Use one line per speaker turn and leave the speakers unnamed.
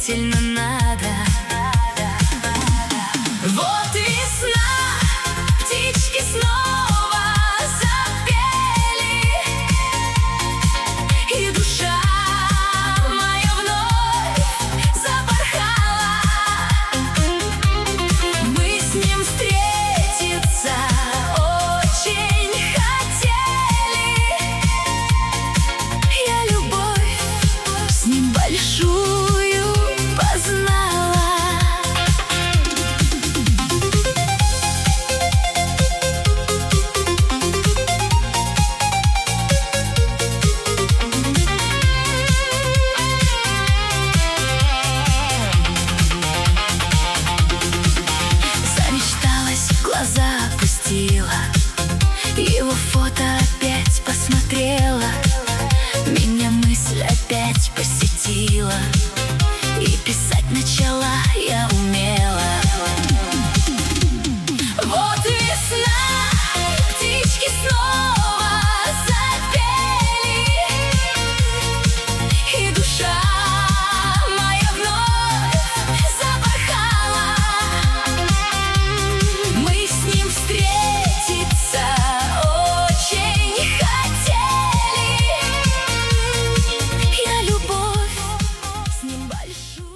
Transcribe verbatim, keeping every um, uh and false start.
обязательно надо. Вот весна, птички снова запели, и душа моя вновь запорхала. Мы с ним встретиться очень хотели. Я любовь с ним большую познала. Замечталась, глаза опустила, его фото опять посмотрела. Меня мысль опять посетила, и писать начала я умела. Вот весна, птички снова запели, и душа моя вновь запорхала. Мы с ним встретиться очень хотели. Я любовь с ним большую